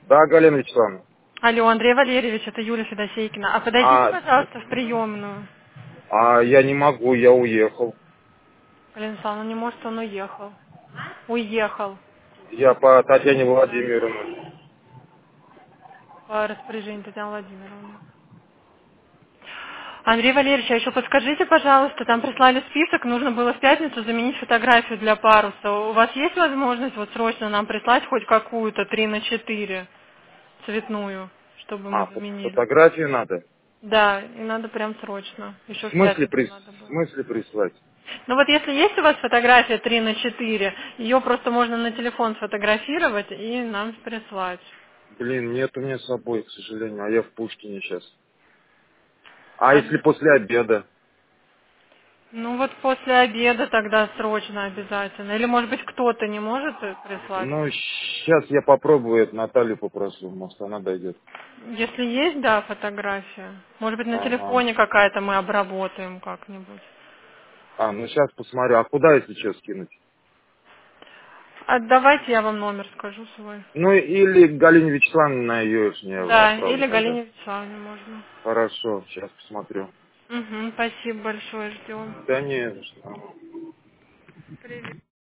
Да, Галина Вячеславовна. Алло, Андрей Валерьевич, это Юлия Федосейкина. А подойдите, А, пожалуйста, в приемную. а я не могу, я уехал. Галина Александровна, не может, он уехал. Уехал Я по Татьяне Владимировне. по распоряжению Татьяны Владимировны. Андрей Валерьевич, а еще подскажите, пожалуйста, там прислали список, нужно было в пятницу заменить фотографию для паруса. У вас есть возможность вот срочно нам прислать хоть какую-то 3×4 цветную, чтобы мы А, заменили? фотографии надо? Да, и надо прям срочно. Еще В в смысле, пятницу надо в было. смысле прислать? Ну вот если есть у вас фотография 3×4, ее просто можно на телефон сфотографировать и нам прислать. Блин, нет у меня с собой, к сожалению, а я в Пушкине сейчас. А А если где- после обеда? Ну вот после обеда тогда срочно обязательно. Или может быть кто-то не может прислать? Ну, сейчас я попробую, это Наталью попрошу, может она дойдет. Если есть, да, фотография. Может быть на Ага. телефоне какая-то мы обработаем как-нибудь. А, ну сейчас посмотрю. А куда, если что, скинуть? А давайте я вам номер скажу свой. Ну, или Галине Вячеславовне на ее я Да, отправлю или тогда. Галине Вячеславовне можно. Хорошо, сейчас посмотрю. Угу, спасибо большое, ждем. Да не, за что. Привет.